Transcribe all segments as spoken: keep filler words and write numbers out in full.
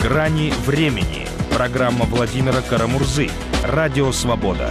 «Грани времени». Программа Владимира Карамурзы. Радио «Свобода».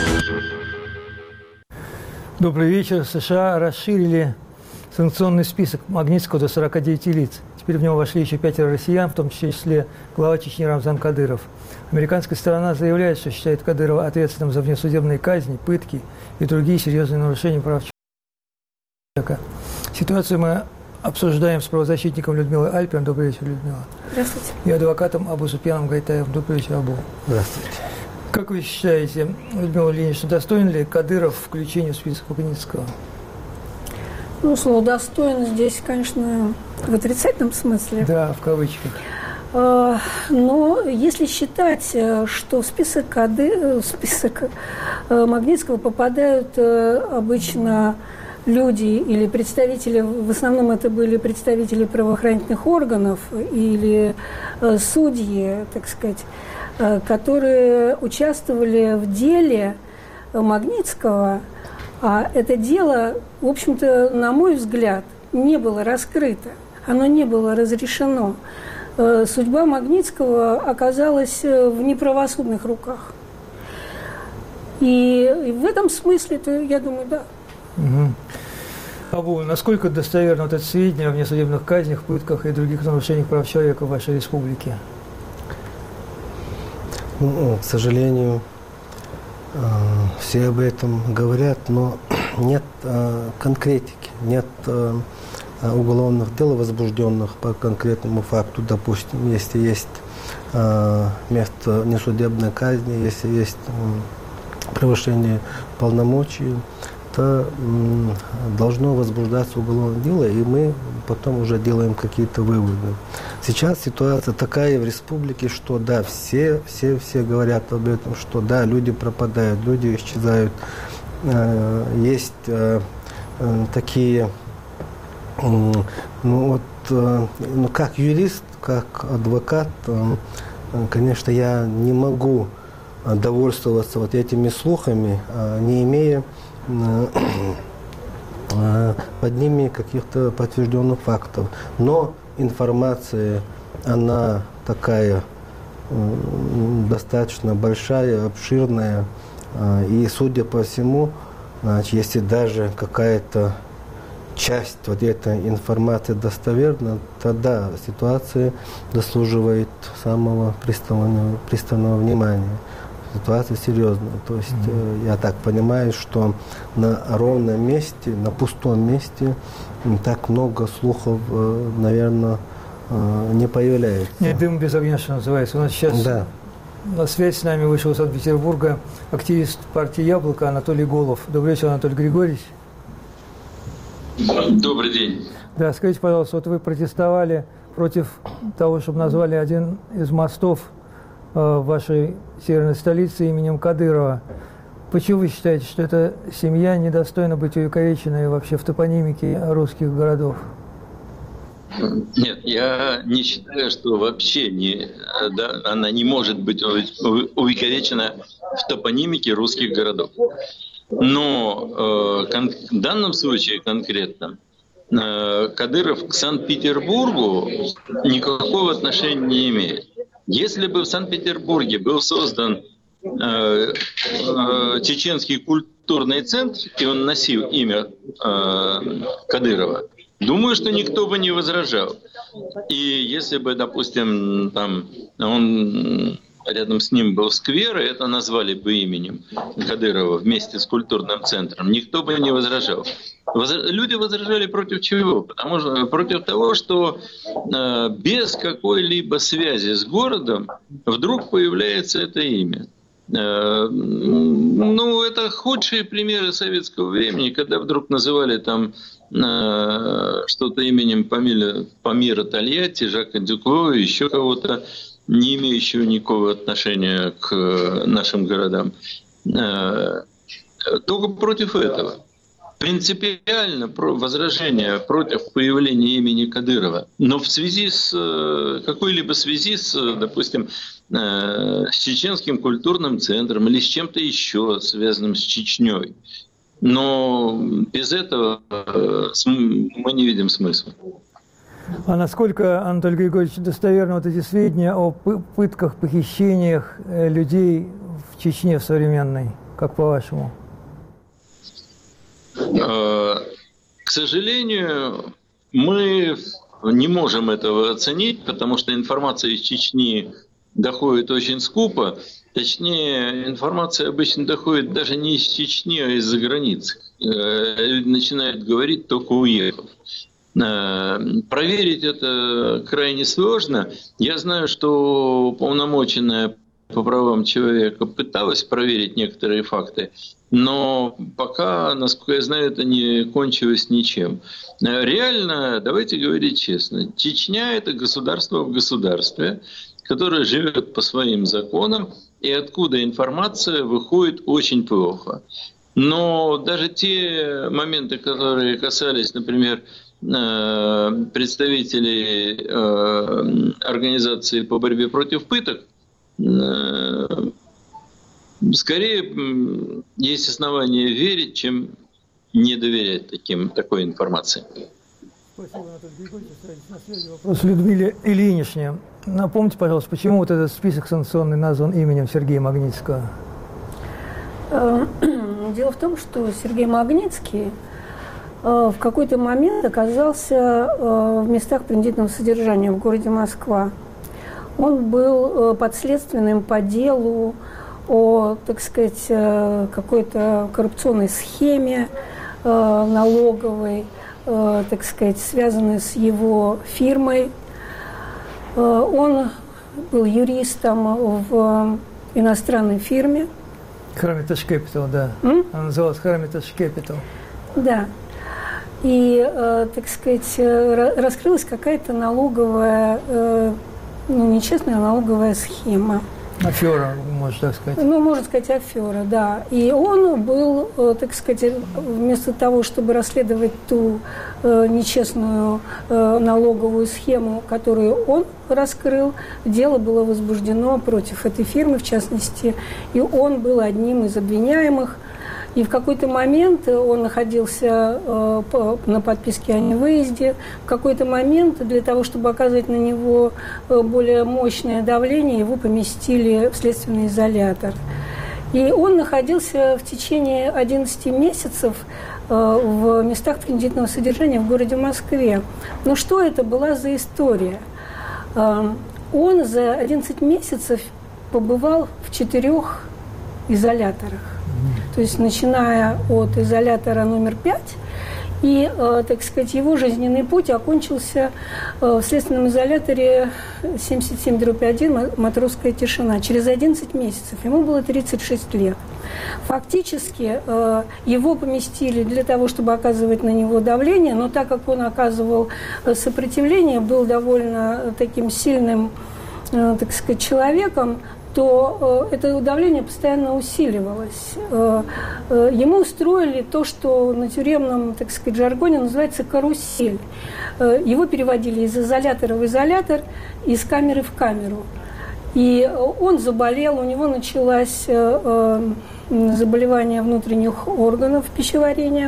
Добрый вечер. США расширили санкционный список Магнитского до сорока девяти лиц. Теперь в него вошли еще пятеро россиян, в том числе глава Чечни Рамзан Кадыров. Американская сторона заявляет, что считает Кадырова ответственным за внесудебные казни, пытки и другие серьезные нарушения прав человека. Ситуацию мы обсуждаем с правозащитником Людмилой Альпин. Добрый вечер, Людмила. Здравствуйте. И адвокатом Абу-Суфьяном Гайтаевым. Добрый вечер, Абу. Здравствуйте. Как вы считаете, Людмила Ильинична, достоин ли Кадыров включения в список Магнитского? Ну, слово «достоин» здесь, конечно, в отрицательном смысле. Да, в кавычках. Но если считать, что в список, Кады... в список Магнитского попадают обычно люди или представители, в основном это были представители правоохранительных органов или судьи, так сказать, которые участвовали в деле Магнитского, а это дело, в общем-то, на мой взгляд, не было раскрыто, оно не было разрешено. Судьба Магнитского оказалась в неправосудных руках. И в этом смысле, то, я думаю, да. Угу. Абу, насколько достоверно вот это сведения о внесудебных казнях, пытках и других нарушениях прав человека в вашей республике? Ну, к сожалению, все об этом говорят, но нет конкретики, нет уголовных дел, возбужденных по конкретному факту. Допустим, если есть место несудебной казни, если есть превышение полномочий, то должно возбуждаться уголовное дело, и мы потом уже делаем какие-то выводы. Сейчас ситуация такая в республике, что да, все, все, все говорят об этом, что да, люди пропадают, люди исчезают. Есть такие, ну вот, ну как юрист, как адвокат, конечно, я не могу довольствоваться вот этими слухами, не имея под ними каких-то подтвержденных фактов. Но информация, она такая достаточно большая, обширная. И, судя по всему, значит, если даже какая-то часть вот этой информации достоверна, тогда ситуация заслуживает самого пристального, пристального внимания. Ситуация серьезная. То есть mm-hmm. я так понимаю, что на ровном месте, на пустом месте так много слухов, наверное, не появляется. Нет, дым без огня, что называется. У нас сейчас да. на связь с нами вышел из Санкт-Петербурга активист партии «Яблоко» Анатолий Голов. Добрый вечер, Анатолий Григорьевич. Добрый день. Да, скажите, пожалуйста, вот вы протестовали против того, чтобы назвали один из мостов в вашей северной столице именем Кадырова. Почему вы считаете, что эта семья недостойна быть увековеченной вообще в топонимике русских городов? Нет, я не считаю, что вообще не, да, она не может быть увековечена в топонимике русских городов. Но э, в данном случае конкретно э, Кадыров к Санкт-Петербургу никакого отношения не имеет. Если бы в Санкт-Петербурге был создан э, э, Чеченский культурный центр, и он носил имя э, Кадырова, думаю, что никто бы не возражал. И если бы, допустим, там он, рядом с ним был сквер, и это назвали бы именем Кадырова вместе с культурным центром, никто бы не возражал. Люди возражали против чего? Потому что против того, что э, без какой-либо связи с городом вдруг появляется это имя. Э, ну, это худшие примеры советского времени, когда вдруг называли там э, что-то именем Памира, Памира Тольятти, Жака Дюкво, еще кого-то, не имеющего никакого отношения к нашим городам. Э, только против этого. Принципиально возражение против появления имени Кадырова, но в связи с какой-либо связи с, допустим, с Чеченским культурным центром или с чем-то еще связанным с Чечней. Но без этого мы не видим смысла. А насколько, Анатолий Григорьевич, достоверны вот эти сведения о пытках, похищениях людей в Чечне в современной, как по-вашему? К сожалению, мы не можем этого оценить, потому что информация из Чечни доходит очень скупо. Точнее, информация обычно доходит даже не из Чечни, а из-за границы. Люди начинают говорить, только уехав. Проверить это крайне сложно. Я знаю, что уполномоченная по правам человека пыталась проверить некоторые факты, но пока, насколько я знаю, это не кончилось ничем. Реально, давайте говорить честно, Чечня – это государство в государстве, которое живет по своим законам, и откуда информация выходит очень плохо. Но даже те моменты, которые касались, например, представителей организации по борьбе против пыток, скорее есть основания верить, чем не доверять таким, такой информации. Спасибо, Анатолий Григорьевич. На связи вопрос Людмиле Ильиничне. Напомните, пожалуйста, почему вот этот список санкционный назван именем Сергея Магнитского? Дело в том, что Сергей Магнитский в какой-то момент оказался в местах принудительного содержания в городе Москва. Он был подследственным по делу о, так сказать, какой-то коррупционной схеме налоговой, так сказать, связанной с его фирмой. Он был юристом в иностранной фирме. Hermitage Capital, да. М? Она называлась Hermitage Capital. Да. И, э, так сказать, раскрылась какая-то налоговая, э, ну, нечестная налоговая схема. Афера, можно так сказать. Ну, можно сказать, афера, да. И он был, э, так сказать, вместо того, чтобы расследовать ту э, нечестную э, налоговую схему, которую он раскрыл, дело было возбуждено против этой фирмы, в частности, и он был одним из обвиняемых. И в какой-то момент он находился э, по, на подписке о невыезде. В какой-то момент для того, чтобы оказать на него э, более мощное давление, его поместили в следственный изолятор. И он находился в течение одиннадцати месяцев э, в местах принудительного содержания в городе Москве. Но что это была за история? Э, он за одиннадцать месяцев побывал в четырех изоляторах. То есть начиная от изолятора номер пять, и, э, так сказать, его жизненный путь окончился э, в следственном изоляторе семьдесят семь дробь один «Матросская тишина» через одиннадцать месяцев. Ему было тридцать шесть лет. Фактически э, его поместили для того, чтобы оказывать на него давление, но так как он оказывал сопротивление, был довольно таким сильным, э, так сказать, человеком, то э, это давление постоянно усиливалось. Э, э, ему устроили то, что на тюремном, так сказать, жаргоне называется карусель. Э, его переводили из изолятора в изолятор, из камеры в камеру. И он заболел, у него началось э, э, заболевание внутренних органов пищеварения.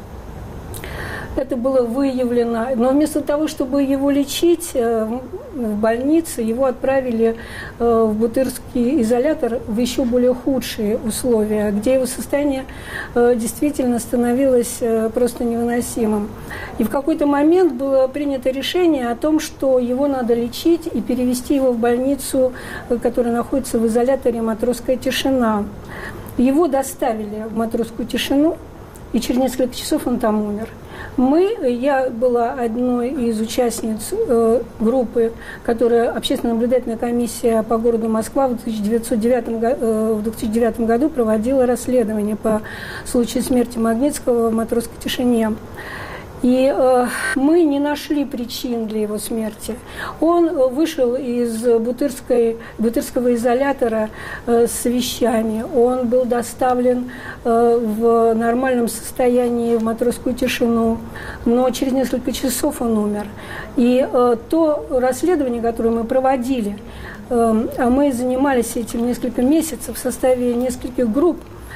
Это было выявлено, но вместо того, чтобы его лечить в больнице, его отправили в Бутырский изолятор в еще более худшие условия, где его состояние действительно становилось просто невыносимым. И в какой-то момент было принято решение о том, что его надо лечить и перевести его в больницу, которая находится в изоляторе «Матросская тишина». Его доставили в «Матросскую тишину», и через несколько часов он там умер. Мы, я была одной из участниц э, группы, которая общественно-наблюдательная комиссия по городу Москва в две тысячи девятом, э, в две тысячи девятом году проводила расследование по случаю смерти Магнитского в «Матросской тишине». И э, мы не нашли причин для его смерти. Он вышел из Бутырской, Бутырского изолятора э, с вещами. Он был доставлен э, в нормальном состоянии в «Матросскую тишину», но через несколько часов он умер. И э, то расследование, которое мы проводили, э, а мы занимались этим несколько месяцев в составе нескольких групп,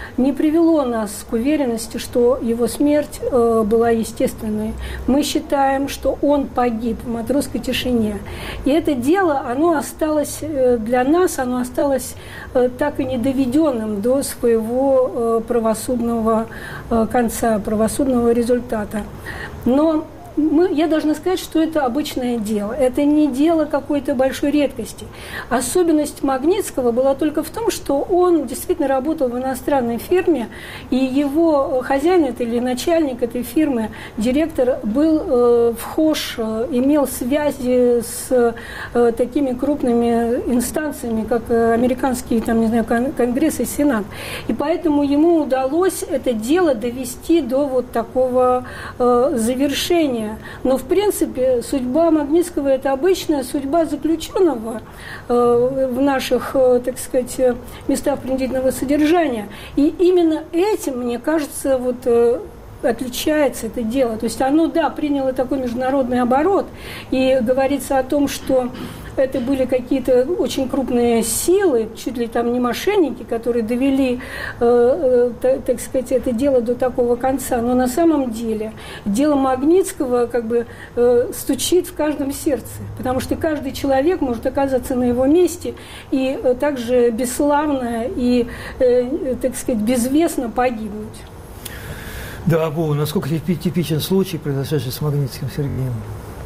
не привело нас к уверенности, что его смерть э, была естественной. Мы считаем, что он погиб в матросской тишине. И это дело, оно осталось э, для нас, оно осталось э, так и не доведенным до своего э, правосудного э, конца, правосудного результата. Но Мы, я должна сказать, что это обычное дело. Это не дело какой-то большой редкости. Особенность Магнитского была только в том, что он действительно работал в иностранной фирме, и его хозяин это, или начальник этой фирмы, директор, был э, вхож, э, имел связи с э, такими крупными инстанциями, как американские, там, не знаю, Конгресс и Сенат. И поэтому ему удалось это дело довести до вот такого э, завершения. Но, в принципе, судьба Магнитского – это обычная судьба заключенного э, в наших, э, так сказать, местах принудительного содержания. И именно этим, мне кажется, вот, э, отличается это дело. То есть оно, да, приняло такой международный оборот, и говорится о том, что это были какие-то очень крупные силы, чуть ли там не мошенники, которые довели, э, э, так сказать, это дело до такого конца. Но на самом деле дело Магнитского как бы э, стучит в каждом сердце, потому что каждый человек может оказаться на его месте и э, также бесславно и, э, так сказать, безвестно погибнуть. Да, Бу, насколько типичен случай, произошедший с Магнитским Сергеем?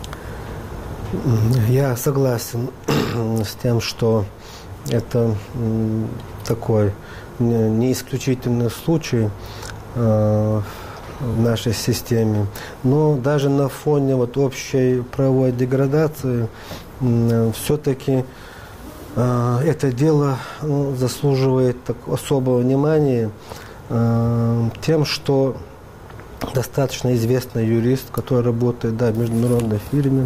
Я согласен с тем, что это такой не исключительный случай в нашей системе, но даже на фоне вот общей правовой деградации все-таки это дело заслуживает так особого внимания тем, что достаточно известный юрист, который работает, да, в международной фирме,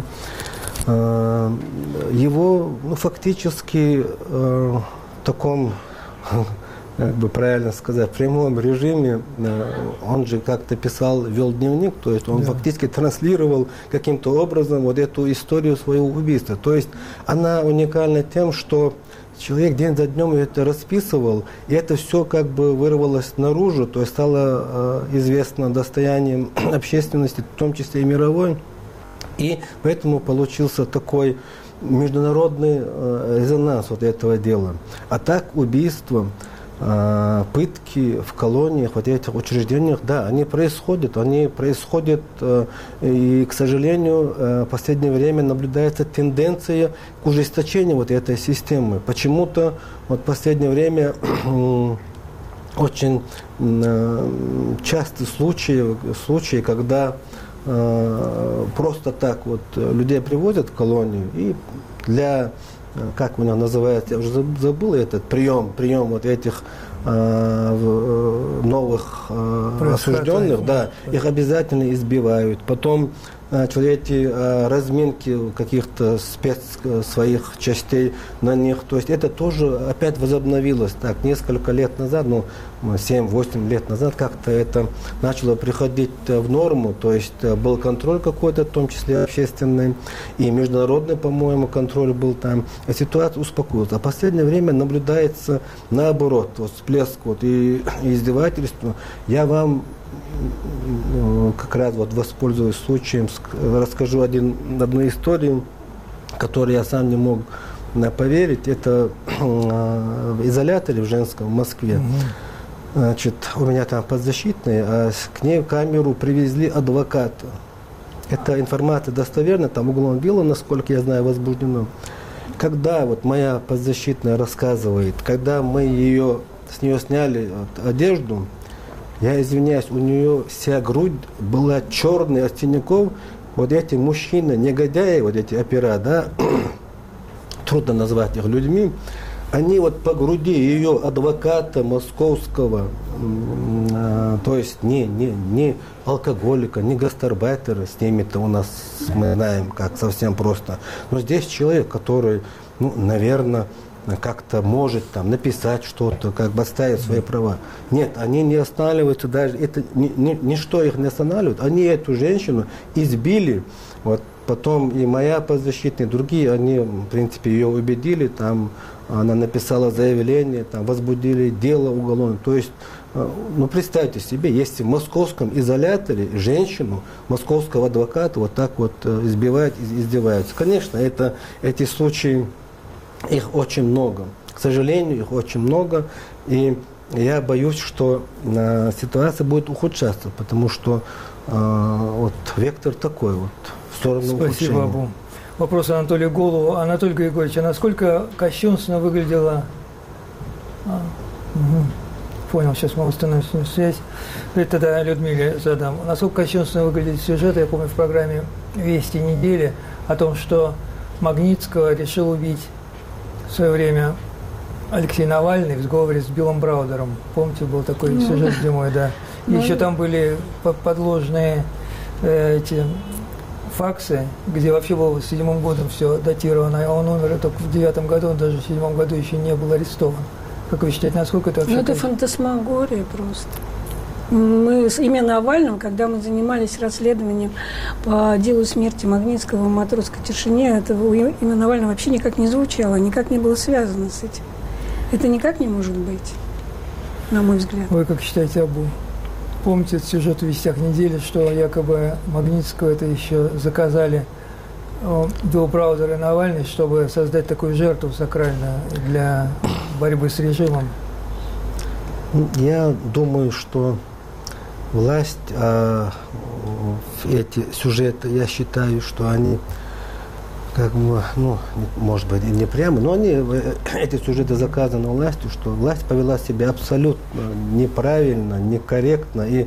его, ну, фактически в таком, как бы правильно сказать, в прямом режиме, он же как-то писал, вел дневник, то есть он, да, фактически транслировал каким-то образом вот эту историю своего убийства. То есть она уникальна тем, что человек день за днем это расписывал, и это все как бы вырвалось наружу, то есть стало э, известно достоянием общественности, в том числе и мировой. И поэтому получился такой международный э, резонанс вот этого дела. А так убийства, э, пытки в колониях, вот этих учреждениях, да, они происходят. Они происходят, э, и, к сожалению, э, в последнее время наблюдается тенденция к ужесточению вот этой системы. Почему-то вот в последнее время э, очень э, часто случаи, случаи, когда просто так вот людей привозят в колонию и для, как у него называется, я уже забыл этот прием, прием вот этих э, новых э, осужденных, да, их обязательно избивают. Потом начали эти э, разминки каких-то спец своих частей на них. То есть это тоже опять возобновилось. Так, несколько лет назад, ну, семь-восемь лет назад как-то это начало приходить в норму. То есть был контроль какой-то, в том числе общественный, и международный, по-моему, контроль был там. И ситуация успокоилась. А в последнее время наблюдается наоборот, вот, всплеск вот, и, и издевательства. Я вам как раз вот воспользуюсь случаем, расскажу один, одну историю, которую я сам не мог поверить. Это в изоляторе в женском в Москве. Значит, у меня там подзащитные, а к ней в камеру привезли адвоката. Эта информация достоверна, там уголовное дело, насколько я знаю, возбуждено. Когда вот моя подзащитная рассказывает, когда мы ее, с нее сняли вот, одежду, я извиняюсь, у нее вся грудь была черная от синяков. Вот эти мужчины, негодяи, вот эти опера, да, трудно назвать их людьми, они вот по груди ее адвоката московского, э, то есть не, не, не алкоголика, не гастарбайтера, с ними-то у нас, мы знаем, как совсем просто. Но здесь человек, который, ну, наверное, как-то может там написать что-то, как бы отставить свои права. Нет, они не останавливаются даже, это ни, ни, ничто их не останавливает. Они эту женщину избили, вот потом и моя подзащитная, и другие, они, в принципе, ее убедили, там, она написала заявление, там, возбудили дело уголовное. То есть, ну, представьте себе, если в московском изоляторе женщину, московского адвоката вот так вот избивают, издеваются. Конечно, это, эти случаи, их очень много. К сожалению, их очень много. И я боюсь, что э, ситуация будет ухудшаться, потому что э, вот вектор такой вот, в сторону Спасибо, ухудшения. Абу. Вопрос Анатолию Голову. Анатолий Григорьевич, а насколько кощунственно выглядела... А, угу. Понял, сейчас мы восстановим с ним связь. Это тогда Людмиле задам. Насколько кощунственно выглядит сюжет, я помню в программе «Вести недели» о том, что Магнитского решил убить в свое время Алексей Навальный в сговоре с Биллом Браудером. Помните, был такой ну, сюжет зимой, да. И ну, еще там были подложные э, эти факсы, где вообще было с седьмым годом все датировано. А он умер только в девятом году, он даже в седьмом году еще не был арестован. Как вы считаете, насколько это вообще... Ну, это фантасмагория просто. Мы с имя Навальным, когда мы занимались расследованием по делу смерти Магнитского в матросской тишине, это имя Навального вообще никак не звучало, никак не было связано с этим. Это никак не может быть, на мой взгляд. Вы как считаете, Абу? Помните этот сюжет в «Вестях недели», что якобы Магнитского это еще заказали Билл Браудер и Навальный, чтобы создать такую жертву сакральную для борьбы с режимом? Я думаю, что власть, а, эти сюжеты, я считаю, что они, как бы, ну, может быть, не прямо, но они, эти сюжеты заказаны властью, что власть повела себя абсолютно неправильно, некорректно и,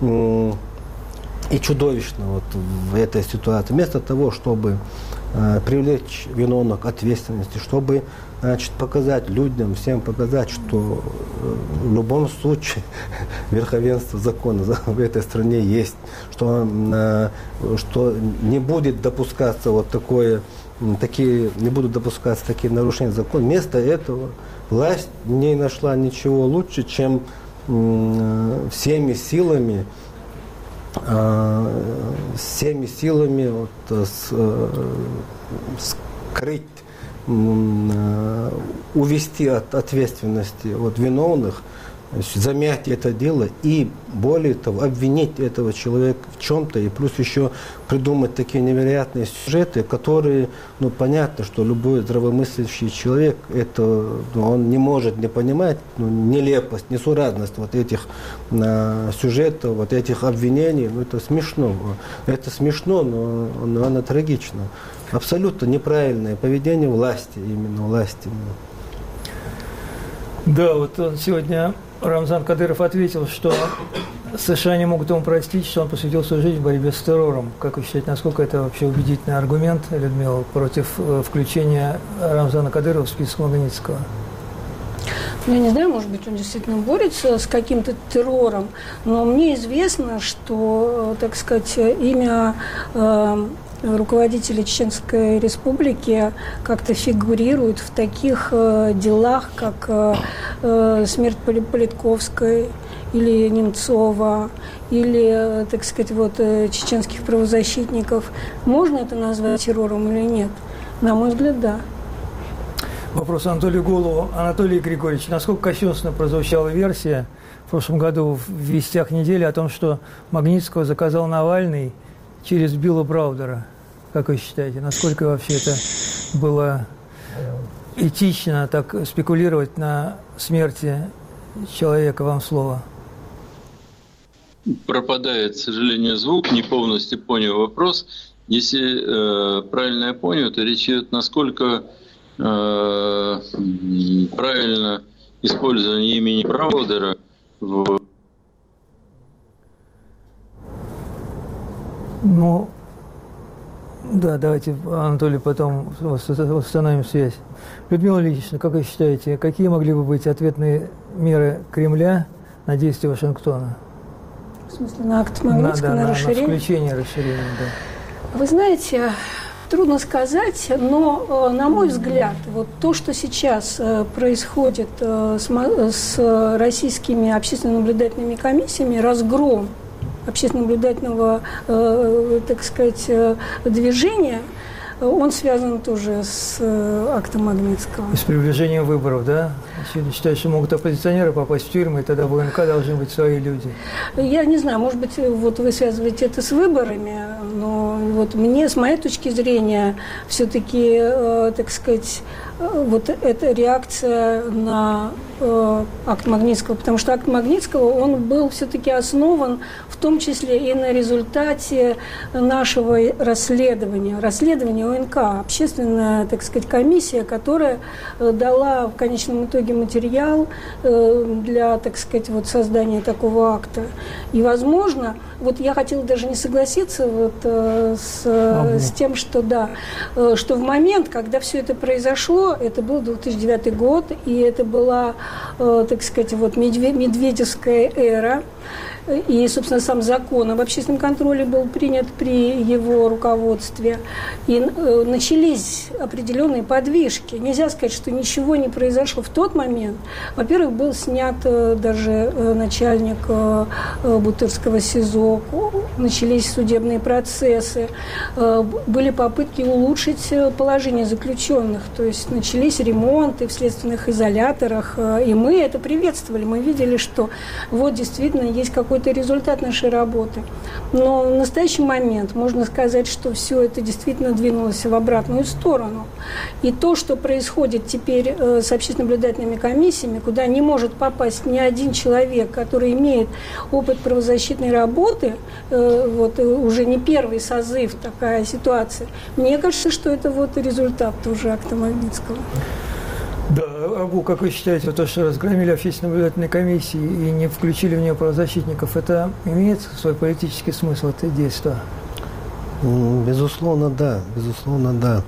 и чудовищно вот в этой ситуации. Вместо того, чтобы э, привлечь виновных к ответственности, чтобы, значит, показать людям, всем показать, что э, в любом случае верховенство закона в этой стране есть, что, э, что не будет допускаться вот такое, такие, не будут допускаться такие нарушения закона. Вместо этого власть не нашла ничего лучше, чем э, всеми силами всеми силами вот, с, скрыть, увести от ответственности вот, виновных, замять это дело и, более того, обвинить этого человека в чем-то, и плюс еще придумать такие невероятные сюжеты, которые, ну, понятно, что любой здравомыслящий человек, это, ну, он не может не понимать, ну, нелепость, несуразность вот этих а, сюжетов, вот этих обвинений, ну, это смешно. Это смешно, но, но оно трагично. Абсолютно неправильное поведение власти, именно власти. Да, вот он сегодня... Рамзан Кадыров ответил, что США не могут ему простить, что он посвятил свою жизнь в борьбе с террором. Как вы считаете, насколько это вообще убедительный аргумент, Людмила, против включения Рамзана Кадырова в список Магнитского? Ну, я не знаю, может быть, он действительно борется с каким-то террором, но мне известно, что, так сказать, имя э, руководителя Чеченской Республики как-то фигурирует в таких э, делах, как э, э, смерть Политковской или Немцова, или, так сказать, вот, э, чеченских правозащитников. Можно это назвать террором или нет? На мой взгляд, да. Вопрос Анатолию Голову. Анатолий Григорьевич, насколько кощунственно прозвучала версия в прошлом году в «Вестях недели» о том, что Магнитского заказал Навальный через Билла Браудера? Как вы считаете, насколько вообще это было этично так спекулировать на смерти человека? Вам слово. Пропадает, к сожалению, звук, не полностью понял вопрос. Если э, правильно я понял, то речь идет, насколько э, правильно использование имени Браудера в... Ну, да, давайте, Анатолий, потом восстановим связь. Людмила Ильинична, как вы считаете, какие могли бы быть ответные меры Кремля на действия Вашингтона? В смысле, на акт Магнитского, на, да, на, на расширение? На включение расширения, да. Вы знаете, трудно сказать, но, на мой взгляд, вот то, что сейчас происходит с российскими общественно-наблюдательными комиссиями, разгром общественно-наблюдательного, э, так сказать, э, движения, он связан тоже с э, актом Магнитского. С приближением выборов, да? Считаешь, что могут оппозиционеры попасть в тюрьму, и тогда в ОНК должны быть свои люди? Я не знаю, может быть, вот вы связываете это с выборами, но вот мне, с моей точки зрения, все-таки, э, так сказать, э, вот эта реакция на э, акт Магнитского, потому что акт Магнитского, он был все-таки основан в том числе и на результате нашего расследования, расследования ОНК, общественная, так сказать, комиссия, которая э, дала в конечном итоге материал э, для, так сказать, вот создания такого акта. И, возможно, вот я хотела даже не согласиться вот, э, с, ага. с тем, что, да, э, что в момент, когда все это произошло, это был две тысячи девятый год, и это была, э, так сказать, вот медведевская эра, и, собственно, сам закон об общественном контроле был принят при его руководстве. И э, начались определенные подвижки. Нельзя сказать, что ничего не произошло в тот момент. Во-первых, был снят э, даже э, начальник э, Бутырского СИЗО, начались судебные процессы, э, были попытки улучшить положение заключенных, то есть начались ремонты в следственных изоляторах, э, и мы это приветствовали. Мы видели, что вот действительно есть какой-то результат нашей работы. Но в настоящий момент можно сказать, что все это действительно двинулось в обратную сторону. И то, что происходит теперь э, с общественно-наблюдательными комиссиями, куда не может попасть ни один человек, который имеет опыт правозащитной работы, э, вот уже не первый созыв такая ситуация, мне кажется, что это вот результат тоже акта Магнитского. Да, Абу, как вы считаете, то, что разгромили общественно-наблюдательные комиссии и не включили в нее правозащитников, это имеет свой политический смысл, это действие? Безусловно, да. Безусловно, да.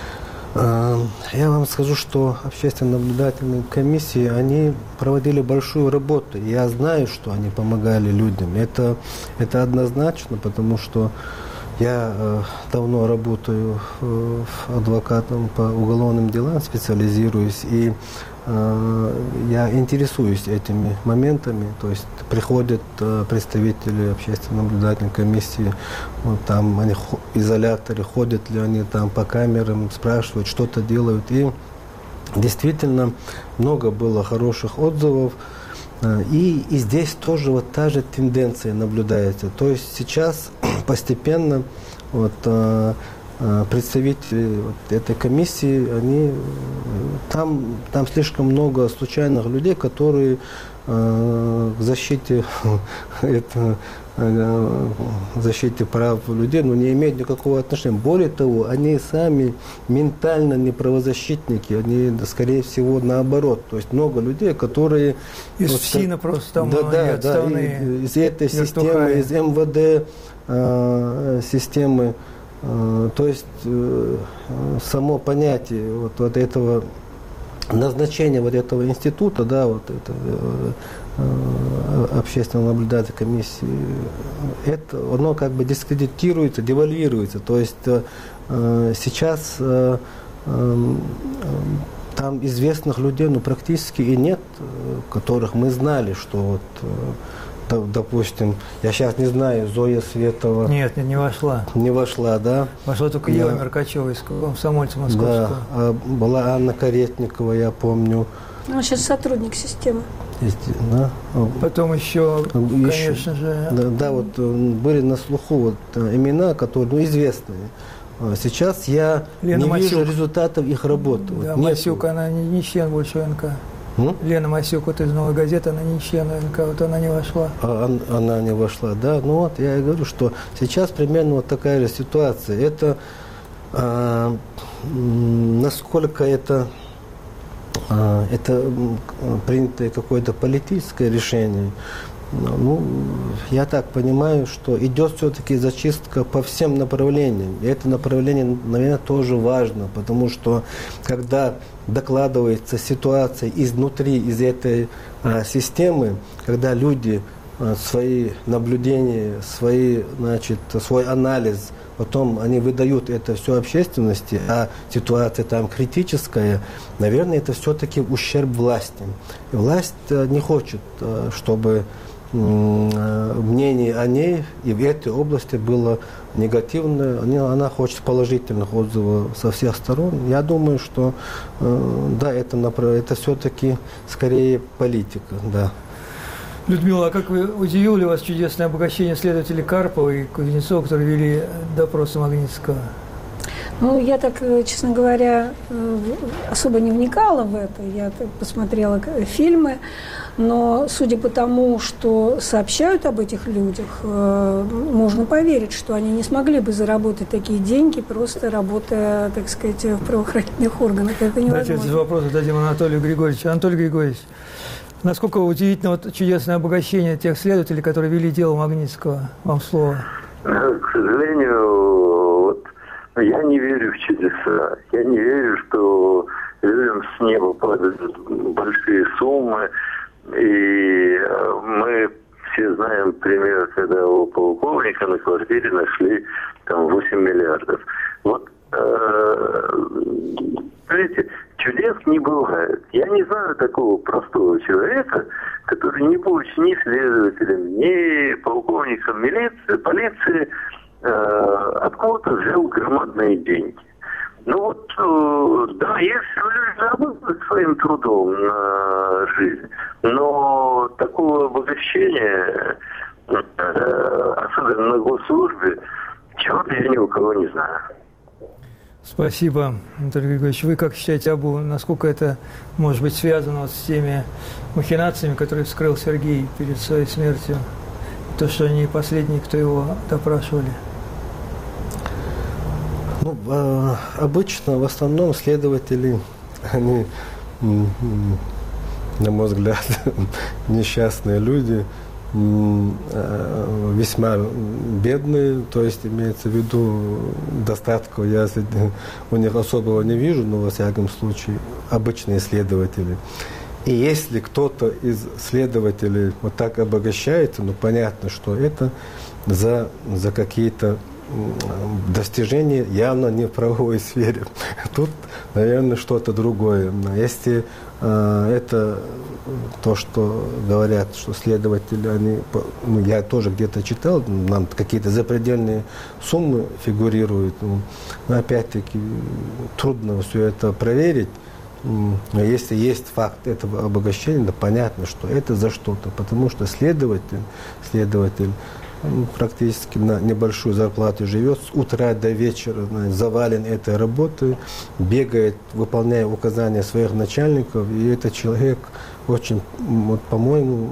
Я вам скажу, что общественно-наблюдательные комиссии, они проводили большую работу. Я знаю, что они помогали людям. Это, это однозначно, потому что я э, давно работаю э, адвокатом по уголовным делам, специализируюсь, и э, я интересуюсь этими моментами. То есть приходят э, представители общественно-наблюдательной комиссии, вот, там они в изоляторе, ходят ли они там по камерам, спрашивают, что-то делают. И действительно много было хороших отзывов. И, и здесь тоже вот та же тенденция наблюдается. То есть сейчас постепенно вот, э, представители вот этой комиссии, они, там, там слишком много случайных людей, которые э, к защите это, защите прав людей, но не имеют никакого отношения. Более того, они сами ментально не правозащитники, они, скорее всего, наоборот. То есть много людей, которые... Из вот, ФСИНа просто там да, да, да, из этой системы, из эм вэ дэ э, системы. Э, то есть э, само понятие вот, вот этого назначения вот этого института, да, вот это, э, общественной наблюдательной комиссии, это, оно как бы дискредитируется, девальвируется. То есть э, сейчас э, э, там известных людей ну, практически и нет, которых мы знали, что вот, э, допустим, я сейчас не знаю, Зоя Светова... Нет, не вошла. Не вошла, да. Вошла только Ева да. Меркачева из комсомольца московского. Да, а была Анна Каретникова, я помню. Она сейчас сотрудник системы. Да. Потом еще, еще конечно же... Да, да, вот были на слуху вот, имена, которые ну, известные. Сейчас я Лена не Масюк. вижу результатов их работы. Да, вот Масюк, она не, не член больше ОНК. М? Лена Масюк, вот из «Новой газеты», она не член ОНК, вот она не вошла. А, она не вошла, да. Ну вот я и говорю, что сейчас примерно вот такая же ситуация. Это а, насколько это... это принятое какое-то политическое решение. Ну, я так понимаю, что идет все-таки зачистка по всем направлениям. И это направление, наверное, тоже важно, потому что когда докладывается ситуация изнутри, из этой а, системы, когда люди а, свои наблюдения, свои, значит, свой анализ, потом они выдают это все общественности, а ситуация там критическая, наверное, это все-таки ущерб власти. И власть не хочет, чтобы мнение о ней и в этой области было негативное. Она хочет положительных отзывов со всех сторон. Я думаю, что да, это, это все-таки скорее политика, да. Людмила, а как вы, удивило ли вас чудесное обогащение следователей Карпова и Кузнецова, которые вели допросы Магнитского? Ну, я так, честно говоря, особо не вникала в это. Я так посмотрела фильмы, но судя по тому, что сообщают об этих людях, можно поверить, что они не смогли бы заработать такие деньги, просто работая, так сказать, в правоохранительных органах. Это невозможно. Давайте этот вопрос дадим Анатолию Григорьевичу. Анатолий Григорьевич, насколько удивительно вот чудесное обогащение тех следователей, которые вели дело Магнитского? Вам слово. К сожалению, вот, я не верю в чудеса. Я не верю, что людям с неба падают большие суммы. И мы все знаем пример, когда у полковника на квартире нашли там восемь миллиардов. Вот, знаете, чудес не бывает. Я не знаю такого простого человека, который не будучи ни следователем, ни полковником милиции, полиции, откуда-то взял громадные деньги. Ну вот, да, я всего лишь заработаю своим трудом на жизнь, но такого обогащения, особенно на госслужбе, чего-то я ни у кого не знаю. Спасибо, Анатолий Григорьевич. Вы как считаете, Абу, насколько это может быть связано вот с теми махинациями, которые вскрыл Сергей перед своей смертью? То, что они последние, кто его допрашивали? Ну, э, обычно, в основном, следователи, они, на мой взгляд, несчастные люди, весьма бедные, то есть имеется в виду достатка, я у них особого не вижу, но во всяком случае обычные следователи. И если кто-то из следователей вот так обогащается, ну понятно, что это за, за какие-то достижения явно не в правовой сфере. Тут, наверное, что-то другое. Если э, это то, что говорят, что следователи, они, ну, я тоже где-то читал, нам какие-то запредельные суммы фигурируют. Но опять-таки трудно все это проверить. Но если есть факт этого обогащения, то понятно, что это за что-то. Потому что следователь, следователь практически на небольшую зарплату живет, с утра до вечера завален этой работой, бегает, выполняя указания своих начальников, и этот человек очень, вот, по-моему,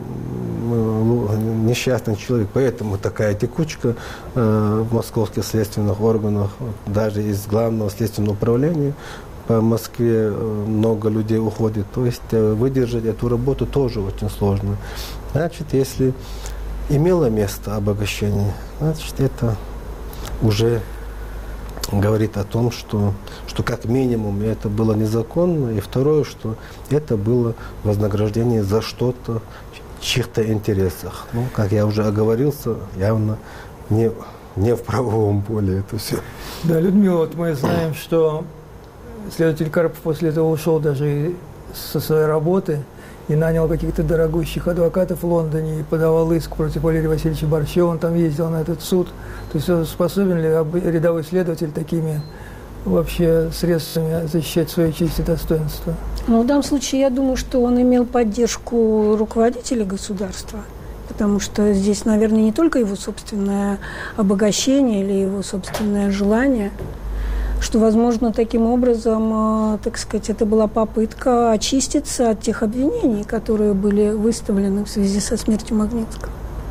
несчастный человек. Поэтому такая текучка э, в московских следственных органах, даже из главного следственного управления по Москве много людей уходит. То есть выдержать эту работу тоже очень сложно. Значит, если имело место обогащение, значит, это уже говорит о том, что, что как минимум это было незаконно, и второе, что это было вознаграждение за что-то в чьих-то интересах. Ну, как я уже оговорился, явно не, не в правовом поле это все. Да, Людмила, вот мы знаем, что следователь Карпов после этого ушел даже со своей работы и нанял каких-то дорогущих адвокатов в Лондоне и подавал иск против Валерия Васильевича Борщева. Он там ездил на этот суд. То есть способен ли рядовой следователь такими вообще средствами защищать свою честь и достоинство? Ну, в данном случае, я думаю, что он имел поддержку руководителя государства, потому что здесь, наверное, не только его собственное обогащение или его собственное желание, что, возможно, таким образом, так сказать, это была попытка очиститься от тех обвинений, которые были выставлены в связи со смертью Магнитского.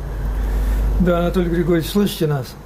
Да, Анатолий Григорьевич, слышите нас?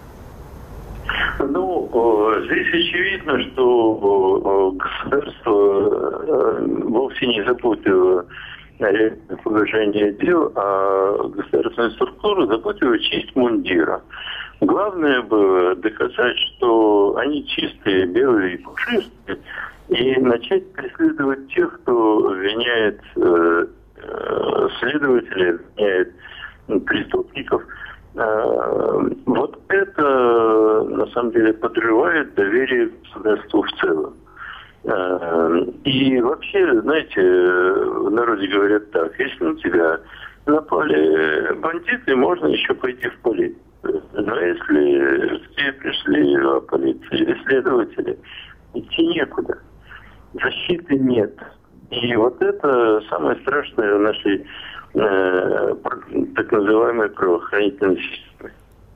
Ну, здесь очевидно, что государство вовсе не заботило о погашении дел, а государственная структура заботила честь мундира. Главное было доказать, что они чистые, белые и пушистые, и начать преследовать тех, кто обвиняет э, э, следователей, обвиняет преступников. Э, вот это, на самом деле, подрывает доверие к государству в целом. Э, и вообще, знаете, в народе говорят так: если на тебя напали бандиты, можно еще пойти в полицию. Но если к тебе пришли полиция или следователи, идти некуда. Защиты нет. И вот это самое страшное в нашей э, так называемой правоохранительной системе.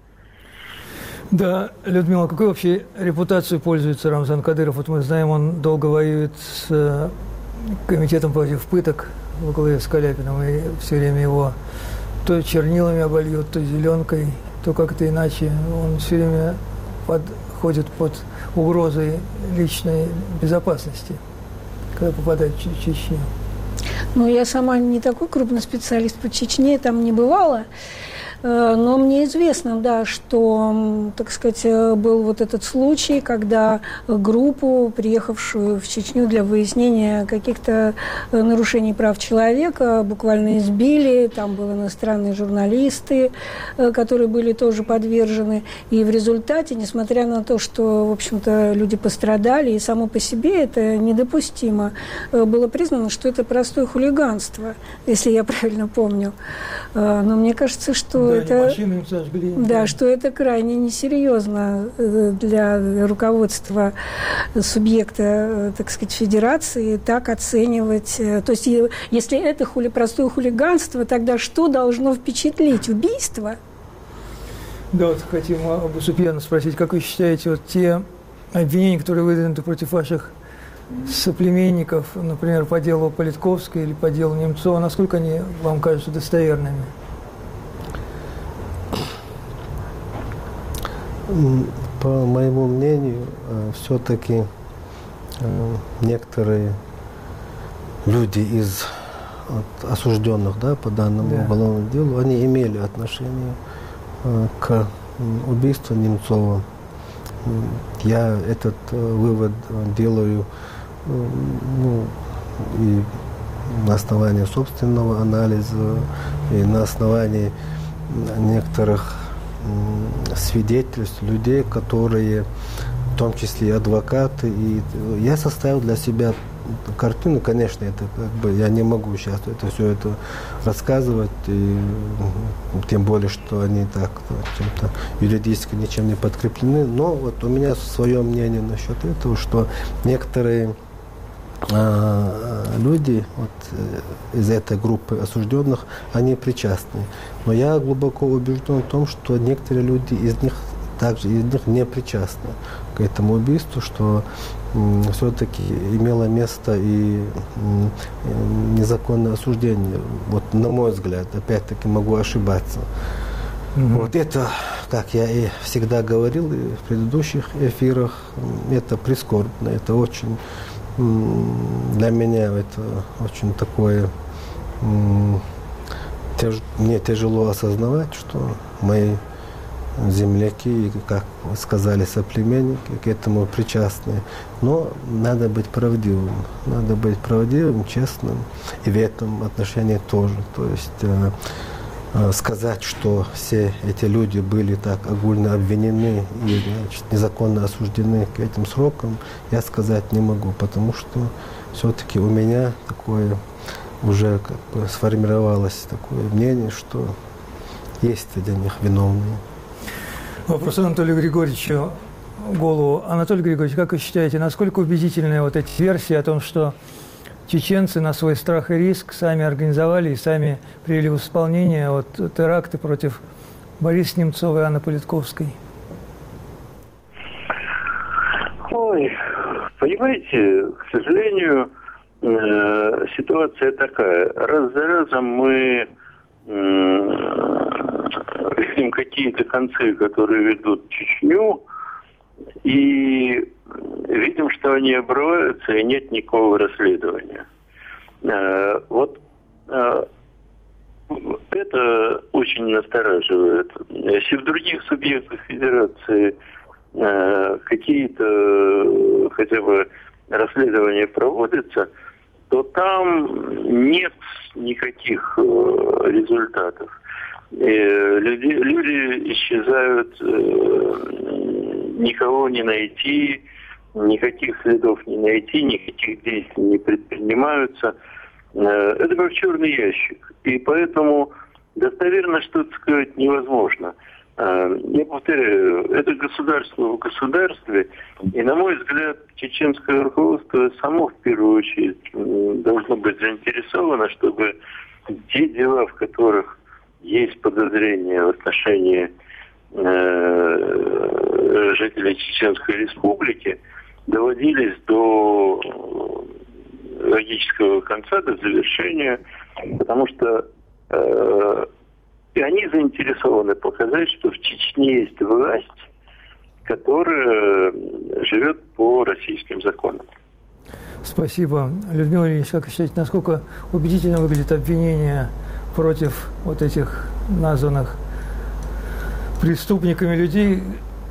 Да, Людмила, какой вообще репутацией пользуется Рамзан Кадыров? Вот мы знаем, он долго воюет с э, комитетом против пыток во главе с Каляпиным, и все время его то чернилами обольют, то зеленкой, то как-то иначе. Он все время подходит под угрозой личной безопасности, когда попадает в Чечню. Ну, я сама не такой крупный специалист по Чечне, там не бывала. Но мне известно, да, что, так сказать, был вот этот случай, когда группу, приехавшую в Чечню для выяснения каких-то нарушений прав человека, буквально избили. Там были иностранные журналисты, которые были тоже подвержены. И в результате, несмотря на то, что, в общем-то, люди пострадали, и само по себе это недопустимо, было признано, что это простое хулиганство, если я правильно помню. Но мне кажется, что Да, это, сожгли, да, что это крайне несерьезно для руководства субъекта, так сказать, федерации так оценивать. То есть, если это хули, простое хулиганство, тогда что должно впечатлить? Убийство? Да, вот хотим об Супьяна спросить, как вы считаете, вот те обвинения, которые выдвинуты против ваших соплеменников, например, по делу Политковской или по делу Немцова, насколько они вам кажутся достоверными? По моему мнению, все-таки некоторые люди из вот, осужденных, да, по данному да. уголовному делу, они имели отношение к убийству Немцова. Я этот вывод делаю ну, и на основании собственного анализа, и на основании некоторых свидетельств людей, которые, в том числе и адвокаты, и я составил для себя картину, конечно, это как бы я не могу сейчас это все это рассказывать, и, тем более, что они так чем-то юридически ничем не подкреплены, но вот у меня свое мнение насчет этого, что некоторые а, люди вот, из этой группы осужденных, они причастны. Но я глубоко убежден в том, что некоторые люди из них также из них не причастны к этому убийству, что м, все-таки имело место и м, незаконное осуждение. Вот на мой взгляд, опять-таки могу ошибаться. Mm-hmm. Вот это, как я и всегда говорил и в предыдущих эфирах, это прискорбно, это очень для меня это очень такое, тяж, мне тяжело осознавать, что мои земляки, как сказали соплеменники, к этому причастны. Но надо быть правдивым, надо быть правдивым, честным, и в этом отношении тоже. То есть э, э, сказать, что все эти люди были так огульно обвинены и значит, незаконно осуждены к этим срокам, я сказать не могу, потому что все-таки у меня такое уже как бы сформировалось такое мнение, что есть среди них виновные. Вопрос Анатолию Григорьевичу голову. Анатолий Григорьевич, как вы считаете, насколько убедительны вот эти версии о том, что чеченцы на свой страх и риск сами организовали и сами привели в исполнение вот, теракты против Бориса Немцова и Анны Политковской? Ой, понимаете, к сожалению, э, ситуация такая. Раз за разом мы видим какие-то концы, которые ведут Чечню, и видим, что они обрываются, и нет никакого расследования. Вот это очень настораживает. Если в других субъектах Федерации какие-то хотя бы расследования проводятся, то там нет никаких результатов. Люди, люди исчезают, никого не найти, никаких следов не найти, никаких действий не предпринимаются. это как черный ящик. И поэтому достоверно что-то сказать невозможно. Я повторяю, это государство в государстве, и, на мой взгляд, чеченское руководство само в первую очередь должно быть заинтересовано, чтобы те дела, в которых есть подозрения в отношении э, жителей Чеченской Республики, доводились до логического конца, до завершения, потому что э, и они заинтересованы показать, что в Чечне есть власть, которая живет по российским законам. Спасибо. Людмила Ильинична, как вы считаете, насколько убедительно выглядит обвинение против вот этих названных преступниками людей?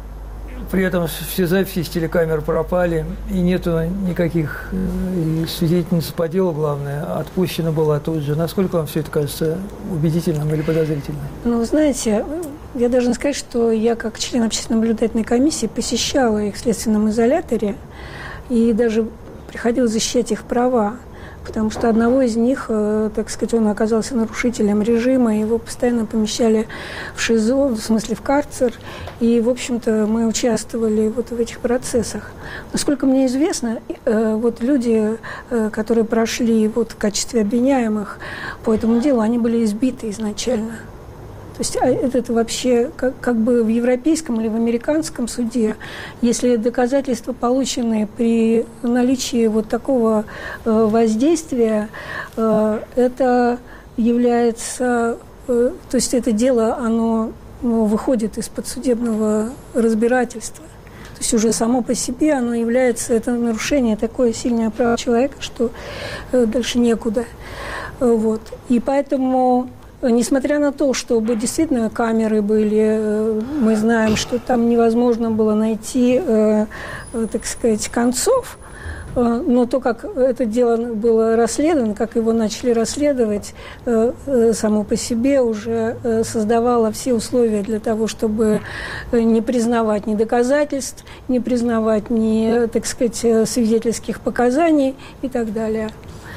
При этом все записи с телекамер пропали, и нету никаких и свидетельниц по делу, главное, отпущена была тут же. Насколько вам все это кажется убедительным или подозрительным? Ну, вы знаете, я должна сказать, что я как член общественной наблюдательной комиссии посещала их в следственном изоляторе и даже приходила защищать их права. Потому что одного из них, так сказать, он оказался нарушителем режима, его постоянно помещали в ШИЗО, в смысле в карцер, и, в общем-то, мы участвовали вот в этих процессах. Насколько мне известно, вот люди, которые прошли вот в качестве обвиняемых по этому делу, они были избиты изначально. То есть это вообще как, как бы в европейском или в американском суде, если доказательства, полученные при наличии вот такого э, воздействия, э, это является, э, то есть это дело, оно ну, выходит из-под судебного разбирательства. То есть уже само по себе оно является, это нарушение такое сильное право человека, что э, дальше некуда. Вот. И поэтому... Несмотря на то, что действительно камеры были, мы знаем, что там невозможно было найти, так сказать, концов, но то, как это дело было расследовано, как его начали расследовать, само по себе уже создавало все условия для того, чтобы не признавать ни доказательств, не признавать ни, так сказать, свидетельских показаний и так далее.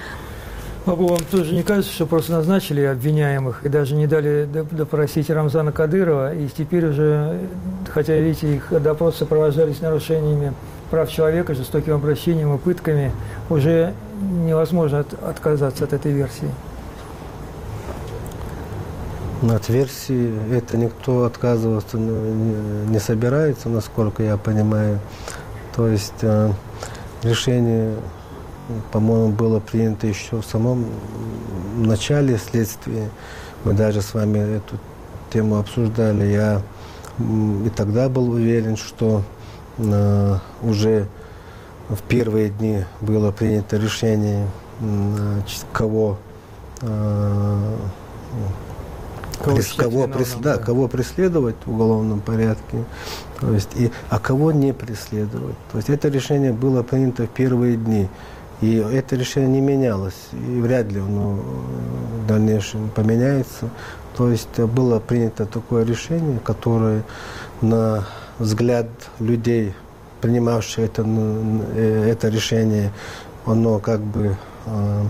Могу вам тоже не кажется, что просто назначили обвиняемых и даже не дали допросить Рамзана Кадырова, и теперь уже, хотя, видите, их допросы сопровождались нарушениями прав человека, жестоким обращением и пытками, уже невозможно от, отказаться от этой версии. От версии это никто отказываться не собирается, насколько я понимаю. То есть э, решение... по-моему, было принято еще в самом начале следствия. Мы даже с вами эту тему обсуждали. Я и тогда был уверен, что э, уже в первые дни было принято решение, э, кого, э, кого, прес, кого, прес, да, да. кого преследовать в уголовном порядке, то есть, и, а кого не преследовать. То есть это решение было принято в первые дни. И это решение не менялось, и вряд ли оно в дальнейшем поменяется. То есть было принято такое решение, которое, на взгляд людей, принимавших это, это решение, оно как бы э,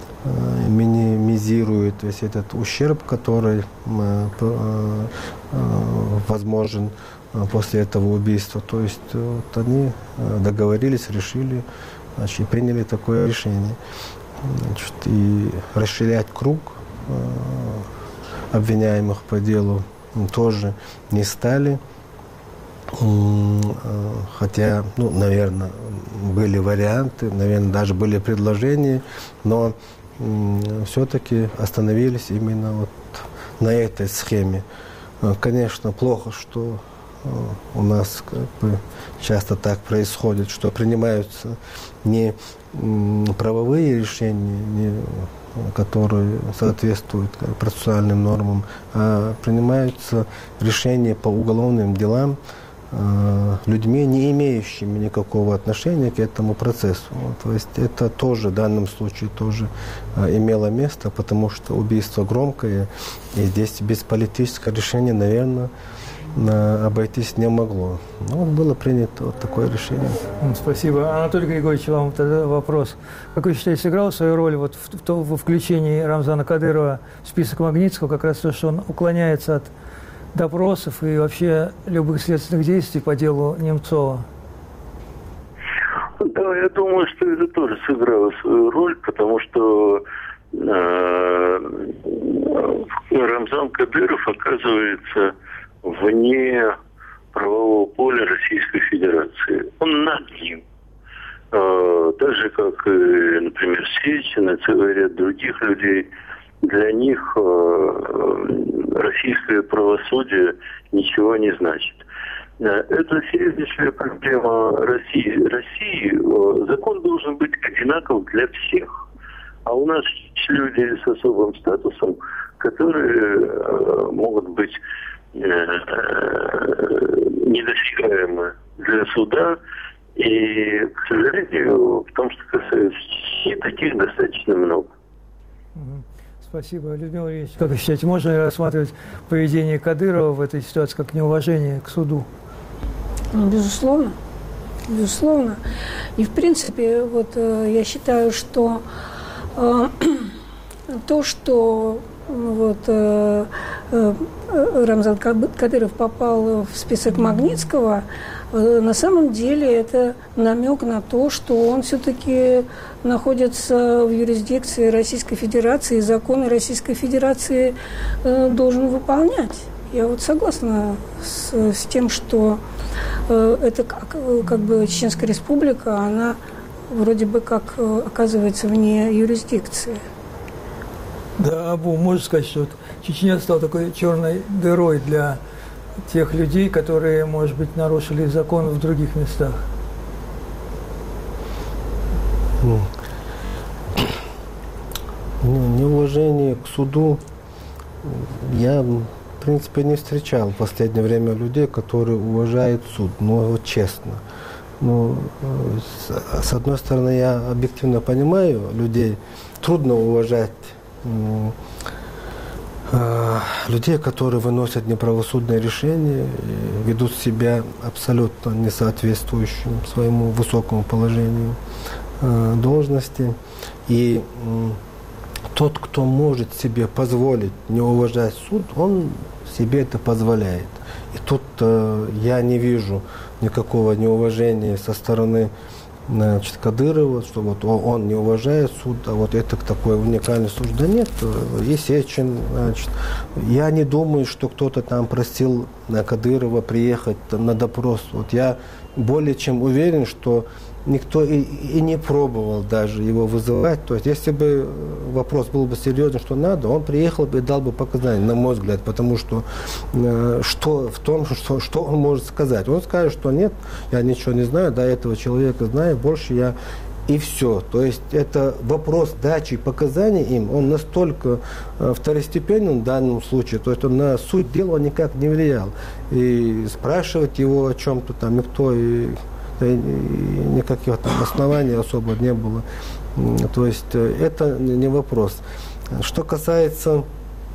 минимизирует весь этот ущерб, который э, э, возможен после этого убийства. То есть вот они договорились, решили, значит, приняли такое решение. Значит, и расширять круг э, обвиняемых по делу тоже не стали. Э, хотя, ну, наверное, были варианты, наверное, даже были предложения, но э, все-таки остановились именно вот на этой схеме. Э, конечно, плохо, что у нас как бы часто так происходит, что принимаются не правовые решения, не, которые соответствуют как, процессуальным нормам, а принимаются решения по уголовным делам э, людьми, не имеющими никакого отношения к этому процессу. То есть это тоже в данном случае тоже э, имело место, потому что убийство громкое, и здесь без политического решения, наверное, обойтись не могло. Ну, вот было принято вот такое решение. Спасибо. Анатолий Григорьевич, вам тогда вопрос. Как вы считаете, сыграл свою роль вот в, в, в включении Рамзана Кадырова в список Магнитского, как раз то, что он уклоняется от допросов и вообще любых следственных действий по делу Немцова? Да, я думаю, что это тоже сыграло свою роль, потому что э, Рамзан Кадыров оказывается вне правового поля Российской Федерации. Он над ним. Э, так же, как, и, например, Сечин и целый ряд других людей. Для них э, российское правосудие ничего не значит. Это серьезнейшая проблема России. России закон должен быть одинаков для всех. А у нас есть люди с особым статусом, которые могут быть недосягаемы для суда. И, к сожалению, в том, что касается Чечни, таких достаточно много. Спасибо. Людмила Ильич, как вы считаете, можно ли рассматривать поведение Кадырова в этой ситуации как неуважение к суду? Безусловно. Безусловно. И, в принципе, вот э, я считаю, что э, то, что вот, э, э, Рамзан Кадыров попал в список Магнитского, э, на самом деле это намек на то, что он все-таки находится в юрисдикции Российской Федерации, и законы Российской Федерации э, должен выполнять. Я вот согласна с, с тем, что э, это как, как бы Чеченская Республика, она вроде бы как э, оказывается вне юрисдикции. Да, Абу, можно сказать, что вот Чечня стала такой черной дырой для тех людей, которые, может быть, нарушили закон в других местах? Ну, неуважение к суду я, в принципе, не встречал в последнее время людей, которые уважают суд, но вот честно. Ну, с, с одной стороны, я объективно понимаю людей, трудно уважать э, людей, которые выносят неправосудные решения, ведут себя абсолютно не соответствующим своему высокому положению э, должности. И э, тот, кто может себе позволить не уважать суд, он себе это позволяет. И тут э, я не вижу никакого неуважения со стороны, значит, Кадырова, что вот он не уважает суд, а вот это такой уникальный суд. Да нет, и Сечин, значит, я не думаю, что кто-то там просил Кадырова приехать на допрос. Вот я более чем уверен, что никто и, и не пробовал даже его вызывать. То есть, если бы вопрос был бы серьезный, что надо, он приехал бы и дал бы показания, на мой взгляд, потому что э, что в том, что, что он может сказать. Он скажет, что нет, я ничего не знаю, до этого человека знаю, больше я и все. То есть, это вопрос дачи показаний им, он настолько э, второстепенен в данном случае, то есть, он на суть дела он никак не влиял. И спрашивать его о чем-то там никто и никаких там оснований особо не было. То есть это не вопрос. Что касается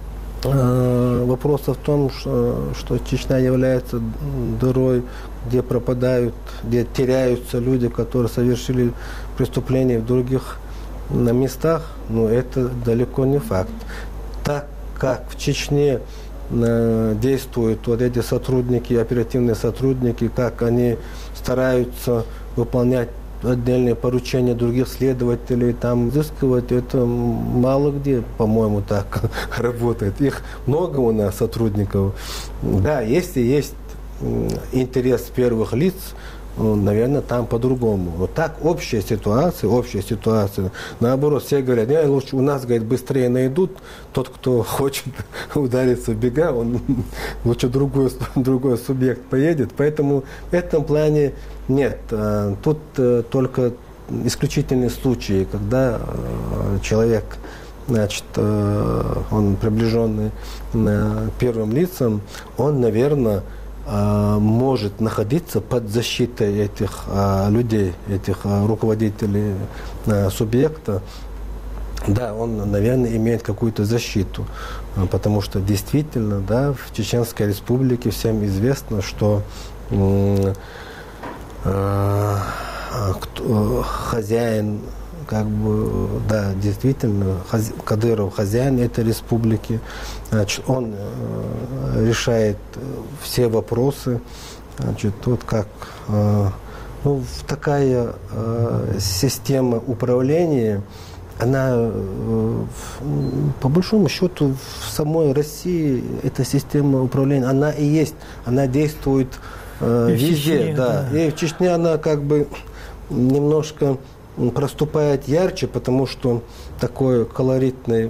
э, вопроса в том, что, что Чечня является дырой, где пропадают, где теряются люди, которые совершили преступления в других на местах, ну, это далеко не факт. Так как в Чечне э, действуют вот эти сотрудники, оперативные сотрудники, как они стараются выполнять отдельные поручения других следователей, там изыскивать, это мало где, по-моему, так работает. Их много у нас сотрудников. Да, если есть интерес первых лиц, ну, наверное, там по-другому. Но так общая ситуация, общая ситуация. Наоборот, все говорят, не, лучше у нас, говорит, быстрее найдут. Тот, кто хочет удариться в бега, он лучше другой, другой субъект поедет. Поэтому в этом плане нет. Тут только исключительные случаи, когда человек, значит, он приближенный первым лицам, он, наверное, может находиться под защитой этих а, людей, этих а, руководителей а, субъекта. да, он, наверное, имеет какую-то защиту, потому что действительно, да, в Чеченской Республике всем известно, что э, э, кто, хозяин, как бы, да, действительно, хаз, Кадыров хозяин этой республики, значит, он э, решает все вопросы, значит, вот как, э, ну, такая э, система управления, она, э, по большому счету, в самой России эта система управления, она и есть, она действует э, везде, Чечне, да. да. И в Чечне она как бы немножко проступает ярче, потому что такой колоритный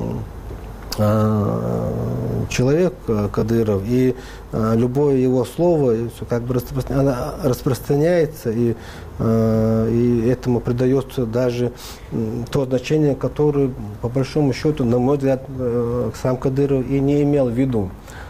э, человек Кадыров, и э, любое его слово как бы распространяется, распространяется и, э, и этому придается даже то значение, которое, по большому счету, на мой взгляд, э, сам Кадыров и не имел в виду.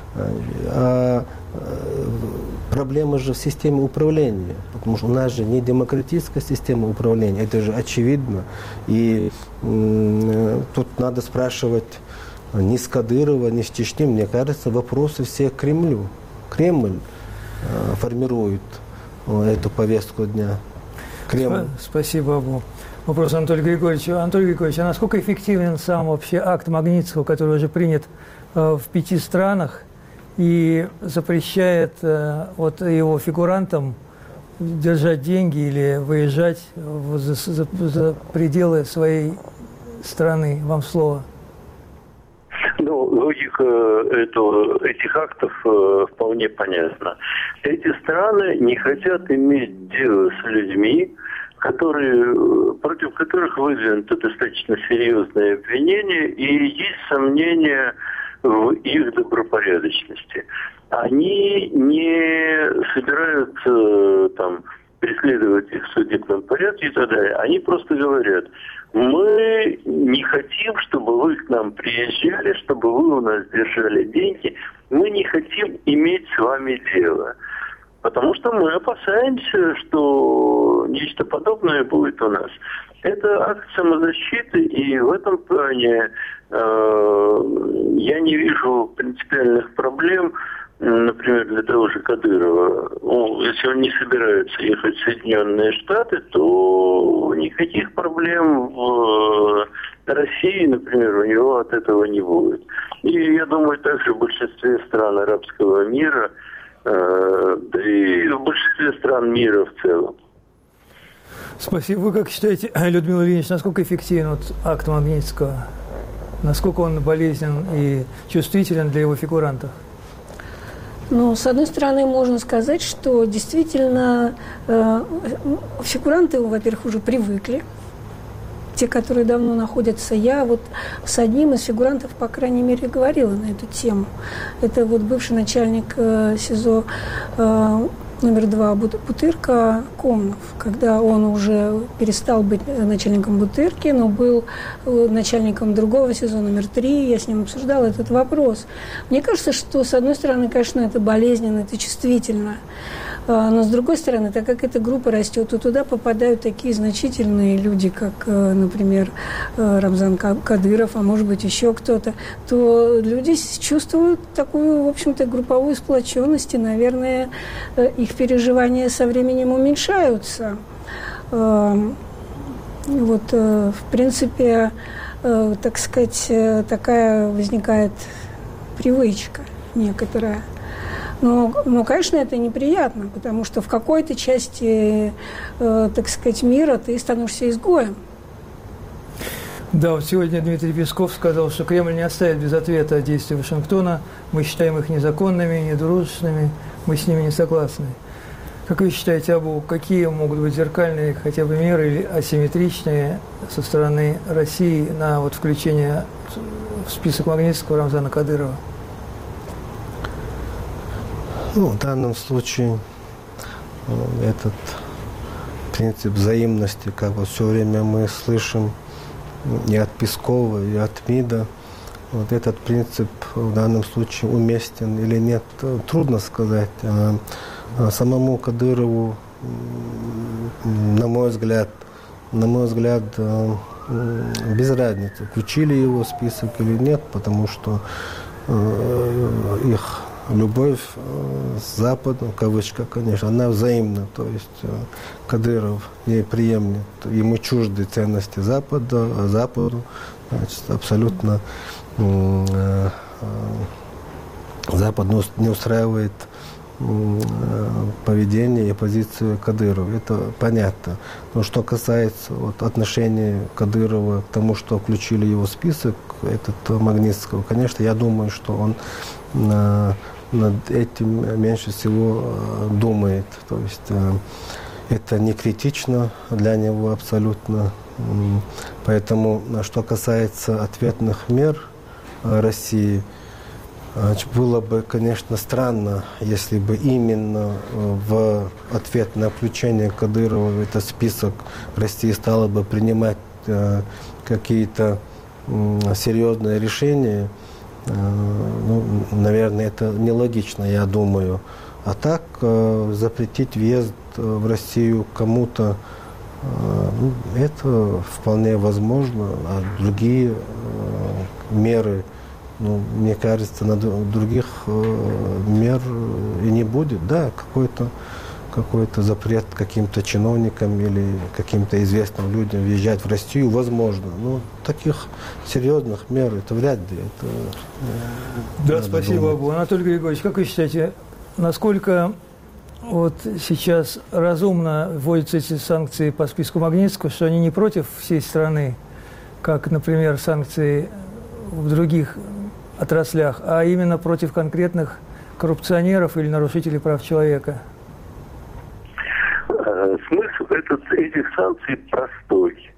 А проблема же в системе управления, потому что у нас же не демократическая система управления, это же очевидно. И м, тут надо спрашивать не с Кадырова, не с Чечни, мне кажется, вопросы все к Кремлю. Кремль э, формирует э, эту повестку дня. Кремль. Спасибо, Абу. Вопрос Анатолию Григорьевичу. Анатолий Григорьевич, а насколько эффективен сам вообще акт Магнитского, который уже принят э, в пяти странах, и запрещает э, вот его фигурантам держать деньги или выезжать в, за, за, за пределы своей страны? Вам слово. Ну, логика этого, этих актов э, вполне понятна. Эти страны не хотят иметь дело с людьми, которые, против которых выдвинуто достаточно серьезное обвинение, и есть сомнения в их добропорядочности. Они не собираются там преследовать их в судебном порядке и так далее. Они просто говорят: мы не хотим, чтобы вы к нам приезжали, чтобы вы у нас держали деньги. Мы не хотим иметь с вами дело. Потому что мы опасаемся, что нечто подобное будет у нас. Это акт самозащиты, и в этом плане э, я не вижу принципиальных проблем, например, для того же Кадырова. Ну, если он не собирается ехать в Соединенные Штаты, то никаких проблем в России, например, у него от этого не будет. И я думаю, также в большинстве стран арабского мира, э, да и в большинстве стран мира в целом. Спасибо. Вы как считаете, Людмила Ильинична, насколько эффективен вот акт Магнитского? Насколько он болезнен и чувствителен для его фигурантов? Ну, с одной стороны, можно сказать, что действительно э, фигуранты, во-первых, уже привыкли. Те, которые давно находятся. Я вот с одним из фигурантов, по крайней мере, говорила на эту тему. Это вот бывший начальник э, СИЗО э, номер два Бутырка Комнов, когда он уже перестал быть начальником Бутырки, но был начальником другого СИЗО номер три, я с ним обсуждала этот вопрос. Мне кажется, что, с одной стороны, конечно, это болезненно, это чувствительно, но, с другой стороны, так как эта группа растет, то туда попадают такие значительные люди, как, например, Рамзан Кадыров, а может быть, еще кто-то, то люди чувствуют такую, в общем-то, групповую сплоченность, и, наверное, их переживания со временем уменьшаются. Вот, в принципе, так сказать, такая возникает привычка некоторая. Но, но, конечно, это неприятно, потому что в какой-то части, э, так сказать, мира ты становишься изгоем. Да, вот сегодня Дмитрий Песков сказал, что Кремль не оставит без ответа действия Вашингтона. Мы считаем их незаконными, недружественными, мы с ними не согласны. Как вы считаете, Абу, какие могут быть зеркальные хотя бы меры или асимметричные со стороны России на вот включение в список Магнитского Рамзана Кадырова? Ну, в данном случае этот принцип взаимности, как вот все время мы слышим и от Пескова, и от МИДа, вот этот принцип в данном случае уместен или нет, трудно сказать. Самому Кадырову, на мой взгляд, на мой взгляд, без разницы, включили его в список или нет, потому что их любовь с Западом, в кавычках, конечно, она взаимна. То есть Кадыров не приемлет, ему чужды ценности Запада, а Западу, значит, абсолютно Запад не устраивает поведение и позицию Кадырова. Это понятно. Но что касается вот, отношения Кадырова к тому, что включили его в список, этот Магнитского, конечно, я думаю, что он на, над этим меньше всего думает. То есть это не критично для него абсолютно. Поэтому, что касается ответных мер России, было бы, конечно, странно, если бы именно в ответ на включение Кадырова в этот список Россия стала бы принимать какие-то серьезные решения. Ну, наверное, это нелогично, я думаю. А так запретить въезд в Россию кому-то, ну, это вполне возможно. А другие меры, ну, мне кажется, на других э, мер и не будет. Да, какой-то какой-то запрет каким-то чиновникам или каким-то известным людям въезжать в Россию возможно. Но таких серьезных мер это вряд ли. Это, э, да, спасибо, Абу. Анатолий Григорьевич, как вы считаете, насколько вот сейчас разумно вводятся эти санкции по списку Магнитского, что они не против всей страны, как, например, санкции в других отраслях, а именно против конкретных коррупционеров или нарушителей прав человека? Смысл этот, этих санкций простой.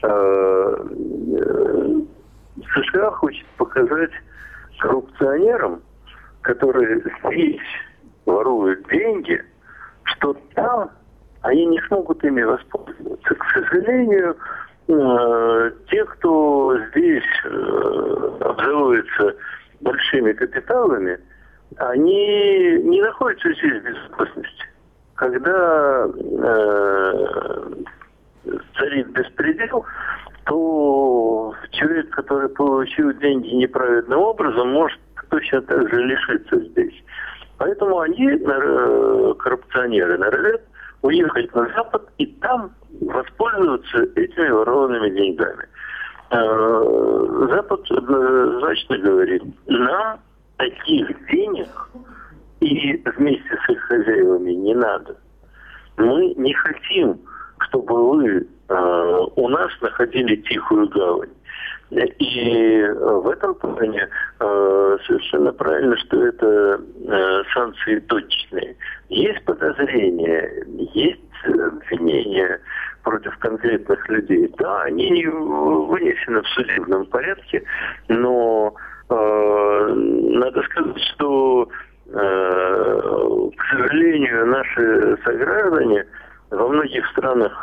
США хочет показать коррупционерам, которые здесь воруют деньги, что там они не смогут ими воспользоваться. К сожалению, те, кто здесь обзаводится большими капиталами, они не находятся здесь в безопасности. Когда э, царит беспредел, то человек, который получил деньги неправильным образом, может точно так же лишиться здесь. Поэтому они, коррупционеры, норовят уехать на Запад и там воспользоваться этими ворованными деньгами. Запад однозначно говорит, нам таких денег и вместе с их хозяевами не надо. Мы не хотим, чтобы вы э, у нас находили тихую гавань. И в этом плане э, совершенно правильно, что это э, санкции точные. Есть подозрения, есть обвинения против конкретных людей. Да, они вынесены в судебном порядке, но э, надо сказать, что, э, к сожалению, наши сограждане во многих странах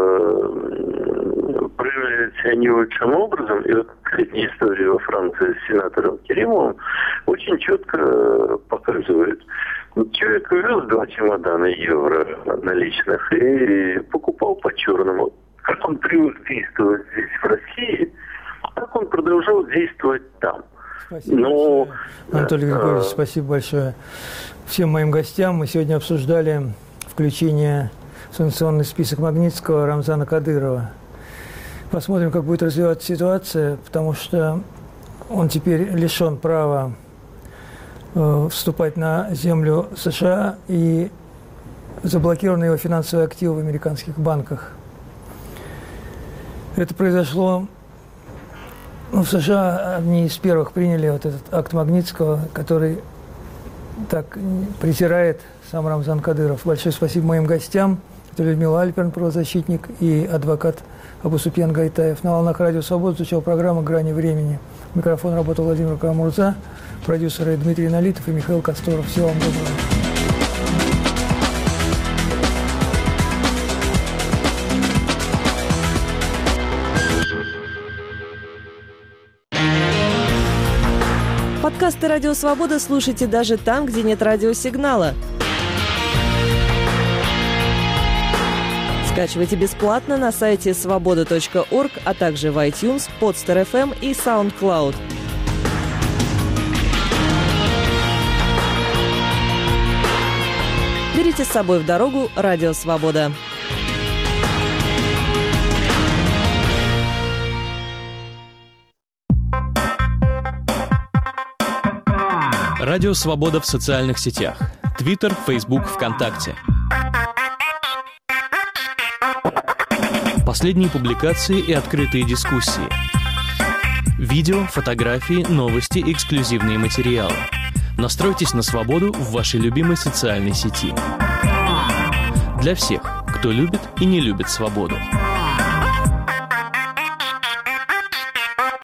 э, проявляют себя не лучшим образом. И вот последняя история во Франции с сенатором Керимовым очень четко показывает. Человек вез два чемодана евро наличных и покупал по-черному. Как он привык действовать здесь, в России, так он продолжал действовать там. Спасибо Но, большое. Анатолий Григорьевич, а... спасибо большое всем моим гостям. Мы сегодня обсуждали включение в санкционный список Магнитского Рамзана Кадырова. Посмотрим, как будет развиваться ситуация, потому что он теперь лишен права э, вступать на землю США и заблокированы его финансовые активы в американских банках. Это произошло, ну, в США одни из первых приняли вот этот акт Магнитского, который так притирает сам Рамзан Кадыров. Большое спасибо моим гостям. Это Людмила Альперн, правозащитник, и адвокат Абусупьян Гайтаев. На волнах Радио Свобода звучала программа «Грани времени». Микрофон работал Владимир Карамурза, продюсеры Дмитрий Налитов и Михаил Косторов. Всего вам доброго. Подкасты «Радио Свобода» слушайте даже там, где нет радиосигнала. Скачивайте бесплатно на сайте свобода точка орг, а также в iTunes, Podster эф эм и SoundCloud. Берите с собой в дорогу Радио Свобода. Радио Свобода в социальных сетях. Твиттер, Фейсбук, ВКонтакте. Последние публикации и открытые дискуссии. Видео, фотографии, новости, эксклюзивные материалы. Настройтесь на свободу в вашей любимой социальной сети. Для всех, кто любит и не любит свободу.